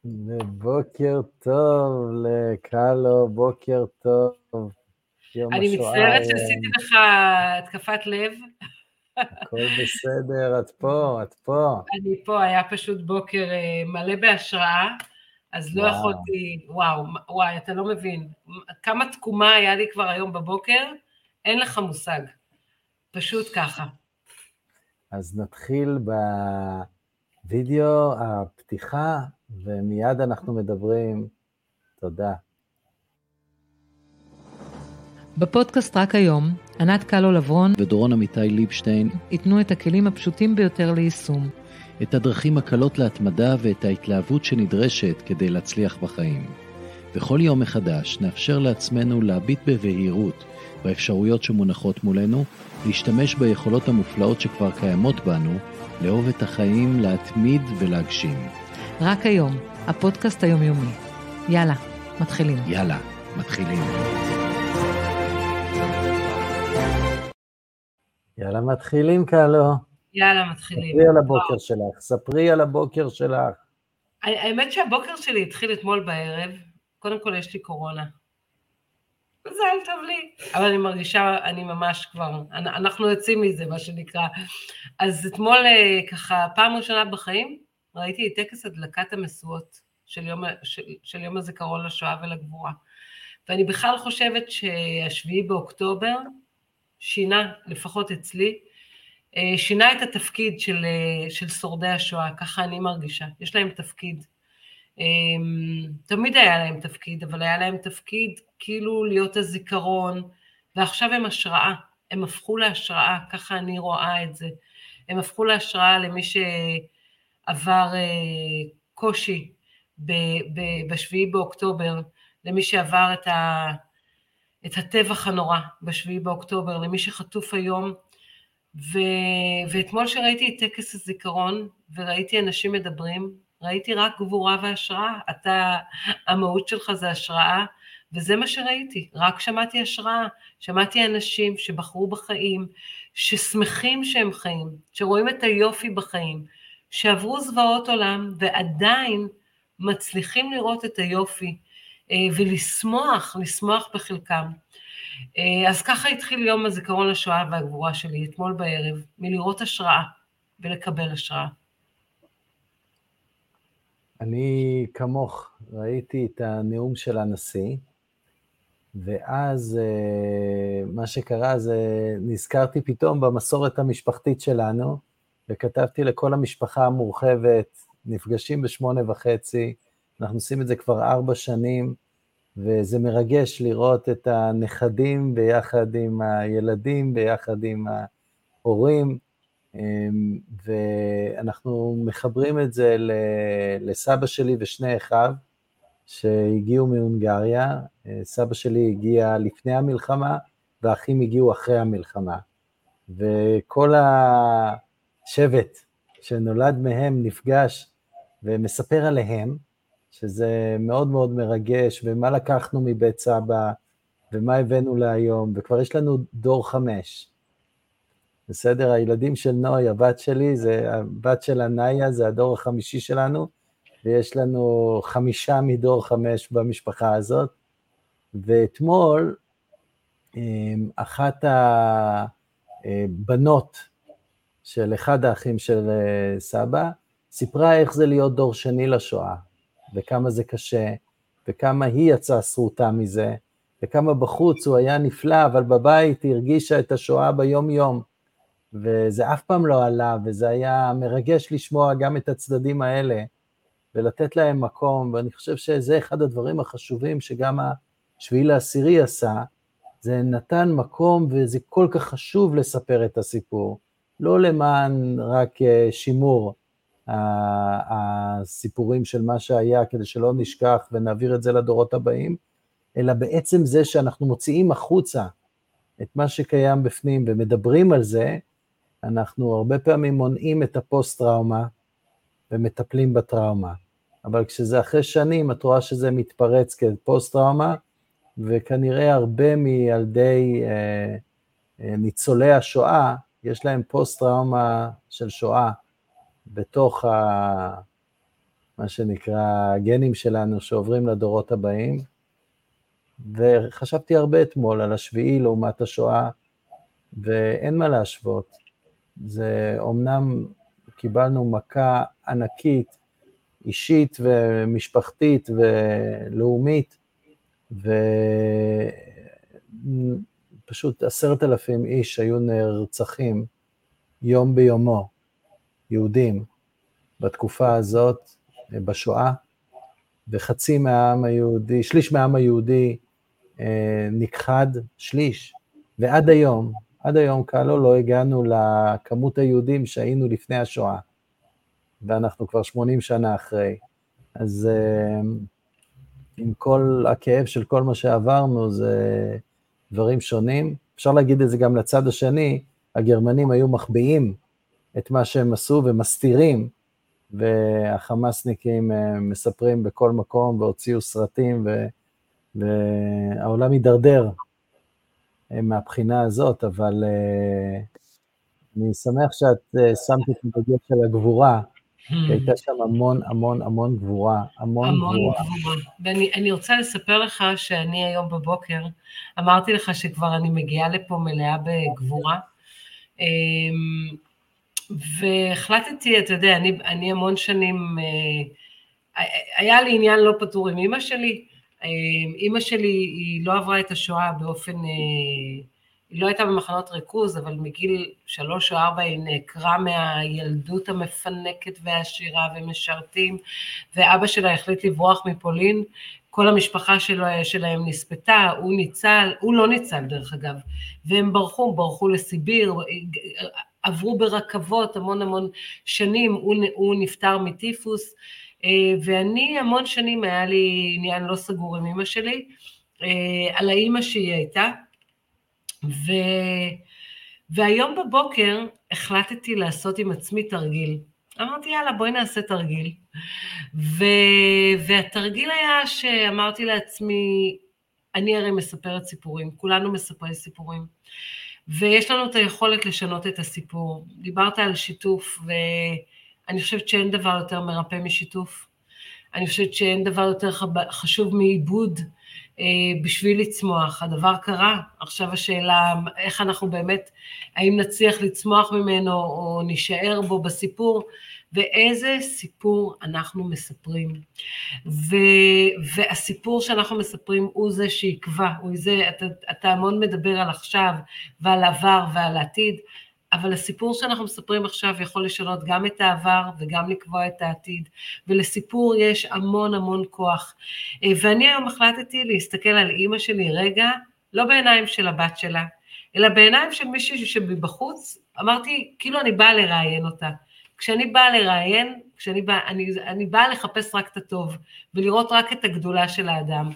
בוקר טוב לקלו, בוקר טוב, יום אני השואה מצטערת היום, שעשיתי לך התקפת לב. הכל בסדר, את פה. אני פה, היה פשוט בוקר מלא בהשראה, אז לא וואו, יכולתי, וואי, אתה לא מבין. כמה תקומה היה לי כבר היום בבוקר, אין לך מושג. פשוט ככה. אז נתחיל בווידאו הפתיחה, ומיד אנחנו מדברים. תודה. בפודקאסט רק היום, ענת קלו לברון ודורון אמיתי ליבשטיין ייתנו את הכלים הפשוטים ביותר ליישום. את הדרכים הקלות להתמדה ואת ההתלהבות שנדרשת כדי להצליח בחיים. בכל יום מחדש נאפשר לעצמנו להביט בבהירות באפשרויות שמונחות מולנו, להשתמש ביכולות המופלאות שכבר קיימות בנו, לאהוב את החיים, להתמיד ולהגשים. רק היום, הפודקאסט היומיומי. יאללה, מתחילים. יאללה, מתחילים. יאללה, מתחילים קלו. יאללה, מתחילים. ספרי על הבוקר שלך. האמת שהבוקר שלי התחיל אתמול בערב, קודם כל יש לי קורונה. מזל טוב לי, אבל אני מרגישה, אני ממש כבר, אנחנו יוצאים מזה, מה שנקרא. אז אתמול, ככה, פעם ראשונה בחיים, ראיתי את טקס הדלקת המשואות של יום הזיכרון לשואה ולגבורה. ואני בכלל חושבת שהשביעי באוקטובר שינה, לפחות אצלי, שינה את התפקיד של שורדי השואה, ככה אני מרגישה. יש להם תפקיד. תמיד היה להם תפקיד, אבל היה להם תפקיד כאילו להיות הזיכרון, ועכשיו הם השראה, הם הפכו להשראה, ככה אני רואה את זה. הם הפכו להשראה למי שעבר קושי בשביעי באוקטובר, למי שעבר את הטבח הנורא בשביעי באוקטובר, למי שחטוף היום, ואתמול שראיתי את טקס הזיכרון, וראיתי אנשים מדברים, ראיתי רק גבורה והשראה, המהות שלך זה השראה, וזה מה שראיתי, רק שמעתי השראה, שמעתי אנשים שבחרו בחיים, ששמחים שהם חיים, שרואים את היופי בחיים, שעברו זוועות עולם, ועדיין מצליחים לראות את היופי, לשמוח בחלקם. אז ככה התחיל יום הזיכרון לשואה והגבורה שלי, אתמול בערב, מלראות השראה ולקבל השראה. אני כמוך ראיתי את הנאום של הנשיא, ואז מה שקרה זה נזכרתי פתאום במסורת המשפחתית שלנו, וכתבתי לכל המשפחה המורחבת, נפגשים ב8:30, אנחנו עושים את זה כבר 4 שנים, וזה מרגש לראות את הנכדים ביחד עם הילדים, ביחד עם ההורים, ואנחנו מחברים את זה לסבא שלי ושני אחיו, שהגיעו מהונגריה. סבא שלי הגיע לפני המלחמה, והאחים הגיעו אחרי המלחמה. וכל השבט שנולד מהם נפגש ומספר עליהם, שזה מאוד מאוד מרגש, ומה לקחנו מבית סבא, ומה הבאנו להיום, וכבר יש לנו דור 5. בסדר, הילדים של נוי, הבת שלי, הבת של עניה, זה הדור החמישי שלנו, ויש לנו 5 מדור 5 במשפחה הזאת, ואתמול, אחת הבנות של אחד האחים של סבא, סיפרה איך זה להיות דור שני לשואה, וכמה זה קשה, וכמה היא יצאה שרוטה מזה, וכמה בחוץ הוא היה נפלא, אבל בבית היא הרגישה את השואה ביום יום, וזה אף פעם לא עלה, וזה היה מרגש לשמוע גם את הצדדים האלה, ולתת להם מקום, ואני חושב שזה אחד הדברים החשובים שגם השביעי לעשירי עשה, זה נתן מקום, וזה כל כך חשוב לספר את הסיפור, לא למען רק שימור הסיפורים של מה שהיה, כדי שלא נשכח ונעביר את זה לדורות הבאים, אלא בעצם זה שאנחנו מוציאים החוצה את מה שקיים בפנים ומדברים על זה, אנחנו הרבה פעמים מונעים את הפוסט-טראומה ומטפלים בטראומה. אבל כשזה אחרי שנים, את רואה שזה מתפרץ כפוסט-טראומה, וכנראה הרבה מילדי ניצולי השואה, יש להם פוסט-טראומה של שואה בתוך מה שנקרא הגנים שלנו שעוברים לדורות הבאים, וחשבתי הרבה אתמול על השביעי לעומת השואה, ואין מה להשוות. זה אומנם קיבלנו מכה ענקית, אישית ומשפחתית ולאומית, ופשוט 10,000 איש היו נרצחים יום ביומו, יהודים, בתקופה הזאת, בשואה, וחצי מהעם היהודי, שליש מהעם היהודי נכחד, שליש, ועד היום קלו לא הגענו לכמות היהודים שהיינו לפני השואה, ואנחנו כבר 80 שנה אחרי. אז עם כל הכאב של כל מה שעברנו, זה דברים שונים. אפשר להגיד את זה גם לצד השני, הגרמנים היו מחביאים את מה שהם עשו ומסתירים, והחמאסניקים מספרים בכל מקום והוציאו סרטים, והעולם יידרדר מהבחינה הזאת, אבל אני שמח שאת שמת את הדגש של הגבורה, הייתה שם המון גבורה, המון גבורה. ואני רוצה לספר לך שאני היום בבוקר, אמרתי לך שכבר אני מגיעה לפה מלאה בגבורה, והחלטתי, אתה יודע, אני המון שנים, היה לי עניין לא פתור עם אמא שלי, אמא שלי היא לא עברה את השואה באופן, היא לא הייתה במחנות ריכוז, אבל מגיל 3 או 4 היא נעקרה מהילדות המפנקת והעשירה ומשרתים, ואבא שלה החליט לברוח מפולין, כל המשפחה שלהם נספתה, הוא לא ניצל דרך אגב, והם ברחו לסיביר, עברו ברכבות המון שנים, הוא נפטר מטיפוס, ואני המון שנים היה לי עניין לא סגור עם אמא שלי, על האמא שהיא הייתה, והיום בבוקר החלטתי לעשות עם עצמי תרגיל, אמרתי יאללה בואי נעשה תרגיל, והתרגיל היה שאמרתי לעצמי, אני הרי מספרת סיפורים, כולנו מספרי סיפורים, ויש לנו את היכולת לשנות את הסיפור, דיברת על שיתוף, ואני חושבת שאין דבר יותר מרפא משיתוף, אני חושבת שאין דבר יותר חשוב מעיבוד, בשביל לצמוח, הדבר קרה, עכשיו השאלה איך אנחנו באמת, האם נצליח לצמוח ממנו או נשאר בו בסיפור, ואיזה סיפור אנחנו מספרים, והסיפור שאנחנו מספרים הוא זה שיקבע, אתה המון מדבר על עכשיו ועל עבר ועל העתיד, אבל הסיפור שאנחנו מספרים עכשיו יכול לשנות גם את העבר וגם לקבוע את העתיד, ולסיפור יש המון כוח, ואני היום החלטתי להסתכל על אמא שלי רגע, לא בעיניים של הבת שלה, אלא בעיניים של מישהי שבחוץ, אמרתי, כאילו אני באה לראיין אותה, כשאני באה לראיין, אני באה לחפש רק את הטוב, ולראות רק את הגדולה של האדם,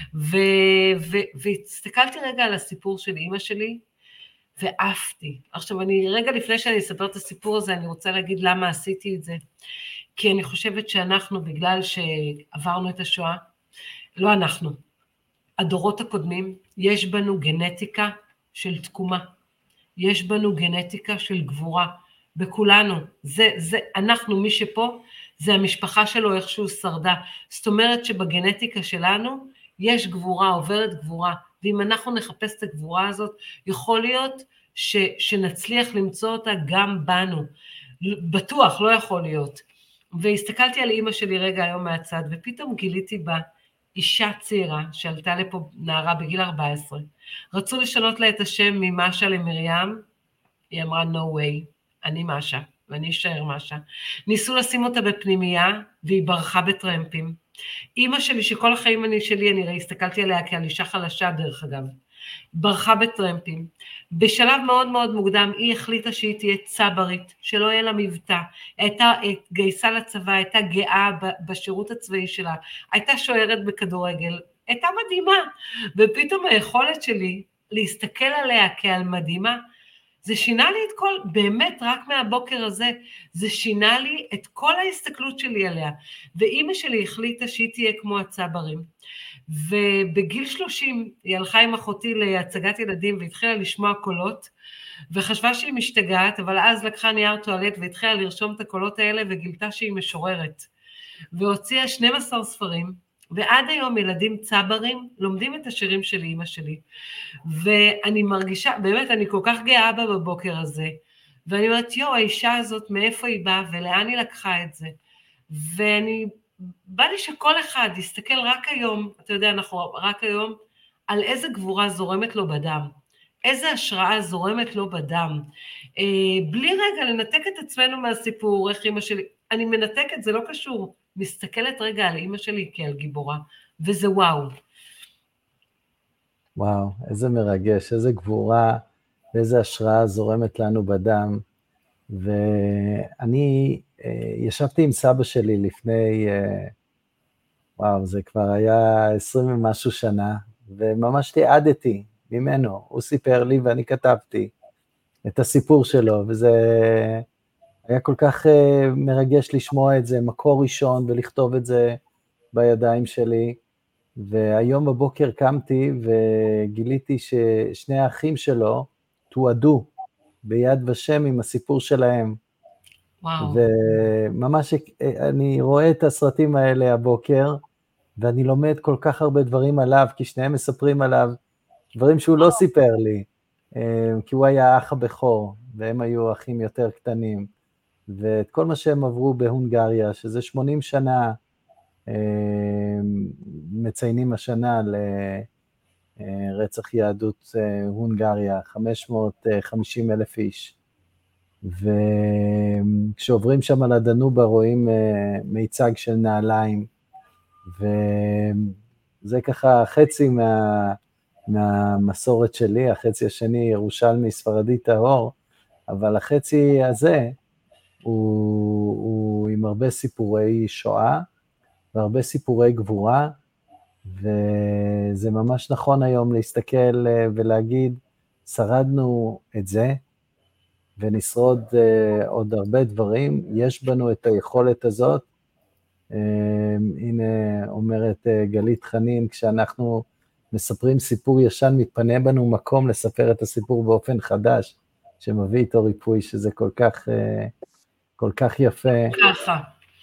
והסתכלתי רגע על הסיפור של אמא שלי, ועפתי. עכשיו, רגע לפני שאני אספר את הסיפור הזה, אני רוצה להגיד למה עשיתי את זה, כי אני חושבת שאנחנו, בגלל שעברנו את השואה, לא אנחנו, הדורות הקודמים, יש בנו גנטיקה של תקומה, יש בנו גנטיקה של גבורה, בכולנו, אנחנו, מי שפה, זה המשפחה שלו איכשהו שרדה, זאת אומרת שבגנטיקה שלנו, יש גבורה, עוברת גבורה, ואם אנחנו נחפש את הגבורה הזאת, יכול להיות שנצליח למצוא אותה גם בנו, בטוח, לא יכול להיות. והסתכלתי על אמא שלי רגע היום מהצד, ופתאום גיליתי בה אישה צעירה, שעלתה לפה נערה בגיל 14, רצו לשנות לה את השם ממשה למרים, היא אמרה no way, אני משה, ואני אשאר משה. ניסו לשים אותה בפנימייה, והיא ברחה בטרמפים. אמא שלי, שכל החיים שלי, אני הסתכלתי עליה כעל אישה חלשה דרך אגב, ברחה בטרמפים. בשלב מאוד מוקדם, היא החליטה שהיא תהיה צברית, שלא יהיה לה מבטא, הייתה גייסה לצבא, הייתה גאה בשירות הצבאי שלה, הייתה שוערת בכדורגל, הייתה מדהימה, ופתאום היכולת שלי להסתכל עליה כעל מדהימה, זה שינה לי את כל, באמת רק מהבוקר הזה, זה שינה לי את כל ההסתכלות שלי עליה, ואימא שלי החליטה שהיא תהיה כמו הצברים, ובגיל 30 היא הלכה עם אחותי להצגת ילדים, והתחילה לשמוע קולות, וחשבה שהיא משתגעת, אבל אז לקחה נייר טואלט, והתחילה לרשום את הקולות האלה, וגילתה שהיא משוררת, והוציאה 12 ספרים, ועד היום ילדים צברים לומדים את השירים של אמא שלי, ואני מרגישה, באמת אני כל כך גאה בה בבוקר הזה, ואני אומרת, האישה הזאת מאיפה היא באה ולאן היא לקחה את זה, בא לי שכל אחד יסתכל רק היום, אתה יודע, אנחנו רק היום, על איזה גבורה זורמת לו בדם, איזה השראה זורמת לו בדם, בלי רגע לנתק את עצמנו מהסיפור, איך אמא שלי, אני מנתקת, זה לא קשור, מסתכלת רגע על אמא שלי כעל גיבורה, וזה וואו. וואו, איזה מרגש, איזה גבורה, ואיזה השראה זורמת לנו בדם, ואני ישבתי עם סבא שלי לפני, וואו, זה כבר היה 20 ומשהו שנה, וממש תיעדתי ממנו, הוא סיפר לי ואני כתבתי את הסיפור שלו, וזה היה כל כך מרגש לשמוע את זה, מקור ראשון, ולכתוב את זה בידיים שלי, והיום בבוקר קמתי וגיליתי ששני האחים שלו תועדו ביד ושם עם הסיפור שלהם. וואו. וממש אני רואה את הסרטים האלה הבוקר, ואני לומד כל כך הרבה דברים עליו, כי שניהם מספרים עליו דברים שהוא לא סיפר לי, כי הוא היה האח הבכור, והם היו אחים יותר קטנים, ואת כל מה שהם עברו בהונגריה, שזה 80 שנה, מציינים השנה לרצח יהדות הונגריה, 550,000 איש, וכשעוברים שם על הדנובה רואים מיצג של נעליים, וזה ככה חצי מהמסורת שלי, החצי השני ירושלמי ספרדי טהור, אבל החצי הזה הוא עם הרבה סיפורי שואה, והרבה סיפורי גבורה, וזה ממש נכון היום להסתכל ולהגיד, שרדנו את זה, ונשרוד עוד הרבה דברים, יש בנו את היכולת הזאת, הנה אומרת גלית חנין, כשאנחנו מספרים סיפור ישן, מתפנה בנו מקום לספר את הסיפור באופן חדש, שמביא איתו ריפוי, שזה כל כך יפה. ככה.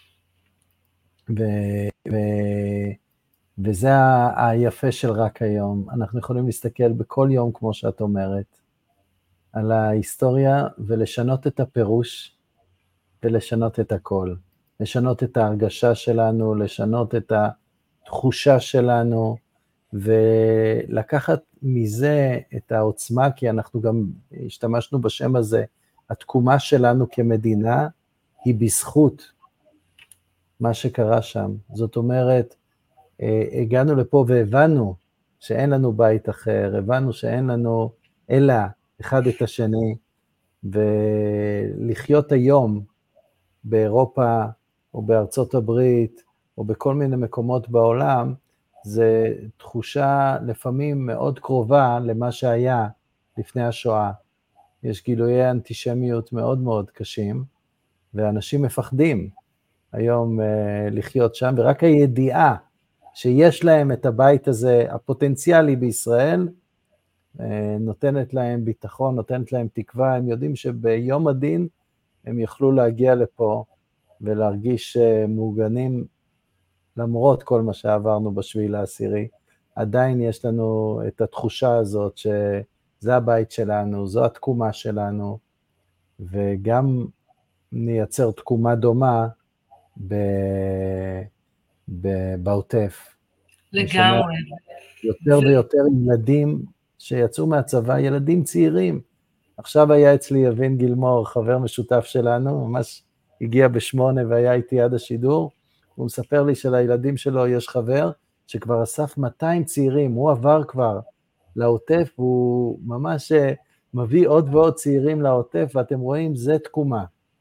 וזה היפה של רק היום, אנחנו יכולים להסתכל בכל יום, כמו שאת אומרת, על ההיסטוריה, ולשנות את הפירוש, ולשנות את הכל. לשנות את ההרגשה שלנו, לשנות את התחושה שלנו, ולקחת מזה את העוצמה, כי אנחנו גם השתמשנו בשם הזה, התקומה שלנו כמדינה, היא בזכות מה שקרה שם. זאת אומרת, הגענו לפה והבנו שאין לנו בית אחר, הבנו שאין לנו אלא אחד את השני, ולחיות היום באירופה, או בארצות הברית, או בכל מיני מקומות בעולם, זה תחושה לפעמים מאוד קרובה למה שהיה לפני השואה. יש גילויי אנטישמיות מאוד מאוד קשים, ואנשים מפחדים היום לחיות שם, ורק הידיעה שיש להם את הבית הזה, הפוטנציאלי בישראל, נותנת להם ביטחון, נותנת להם תקווה, הם יודעים שביום הדין הם יוכלו להגיע לפה, ולהרגיש מוגנים, למרות כל מה שעברנו בשביל העשירי, עדיין יש לנו את התחושה הזאת, שזה הבית שלנו, זו התקומה שלנו, וגם נייצר תקומה דומה בעוטף. לגמרי. יותר ויותר ילדים שיצאו מהצבא, ילדים צעירים. עכשיו היה אצלי יבין גילמור, חבר משותף שלנו, ממש הגיע ב8 והיה איתי עד השידור, הוא מספר לי שלילדים שלו יש חבר, שכבר אסף 200 צעירים, הוא עבר כבר לעוטף, הוא ממש מביא עוד ועוד צעירים לעוטף, ואתם רואים, זה תקומה.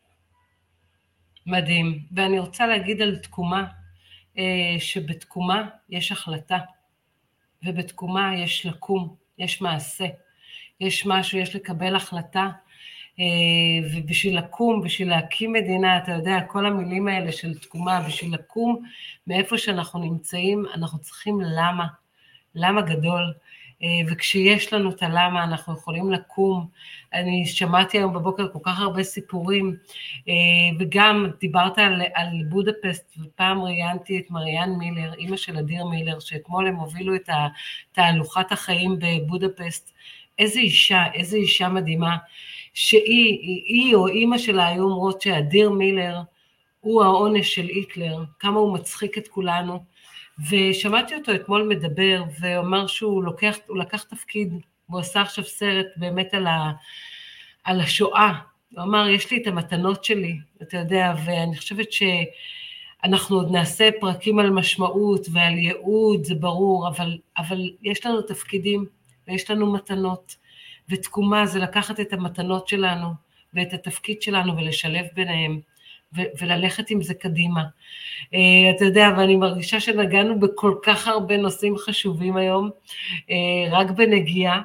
מדהים, ואני רוצה להגיד על תקומה, שבתקומה יש החלטה, ובתקומה יש לקום, יש מעשה, יש משהו, יש לקבל החלטה, ובשביל לקום, בשביל להקים מדינה, אתה יודע, כל המילים האלה של תקומה, בשביל לקום מאיפה שאנחנו נמצאים, אנחנו צריכים למה גדול, וכשיש לנו את הלמה, אנחנו יכולים לקום. אני שמעתי היום בבוקר כל כך הרבה סיפורים, וגם דיברת על בודפסט, ופעם ראיינתי את מריאן מילר, אמא של אדיר מילר, שאתמול הם הובילו את תהלוכת החיים בבודפסט. איזה אישה מדהימה, שהיא או אמא שלה היו אומרות שאדיר מילר הוא העונש של היטלר, כמה הוא מצחיק את כולנו, ושמעתי אותו אתמול מדבר, ואומר שהוא לקח תפקיד, והוא עשה עכשיו סרט באמת על השואה, הוא אמר, יש לי את המתנות שלי, אתה יודע, ואני חושבת שאנחנו עוד נעשה פרקים על משמעות ועל ייעוד, זה ברור, אבל יש לנו תפקידים, ויש לנו מתנות, ותקומה זה לקחת את המתנות שלנו, ואת התפקיד שלנו, ולשלב ביניהם, וללכת עם זה קדימה. אתה יודע, ואני מרגישה שנגענו בכל כך הרבה נושאים חשובים היום, רק בנגיעה,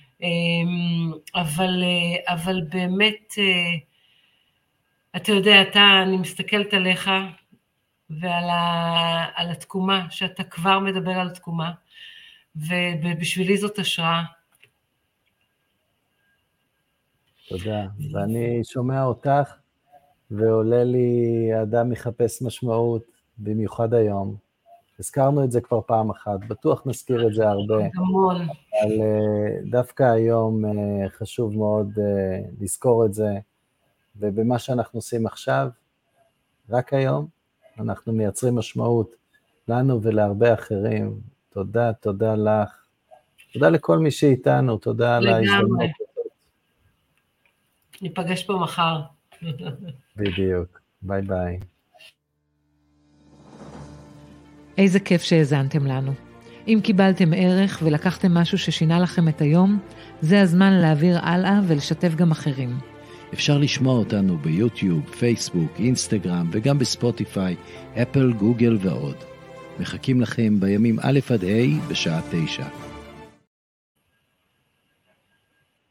אבל באמת, אתה יודע, אני מסתכלת עליך, ועל התקומה, שאתה כבר מדבר על תקומה, ובשבילי זאת השראה. תודה, ואני שומע אותך, ועולה לי אדם מחפש משמעות, במיוחד היום. הזכרנו את זה כבר פעם אחת, בטוח נזכיר את זה הרבה. המון. אבל דווקא היום חשוב מאוד לזכור את זה, ובמה שאנחנו עושים עכשיו, רק היום, אנחנו מייצרים משמעות לנו ולהרבה אחרים. תודה, תודה לך. תודה לכל מי שאיתנו, תודה על ההזדמנות. ניפגש פה מחר. בדיוק, ביי ביי. איזה כיף שהאזנתם לנו. אם קיבלתם ערך ולקחתם משהו ששינה לכם את היום, זה הזמן להעביר הלאה ולשתף גם אחרים. אפשר לשמוע אותנו ביוטיוב, פייסבוק, אינסטגרם וגם בספוטיפיי, אפל, גוגל ועוד. מחכים לכם בימים א' עד ה' בשעה 9.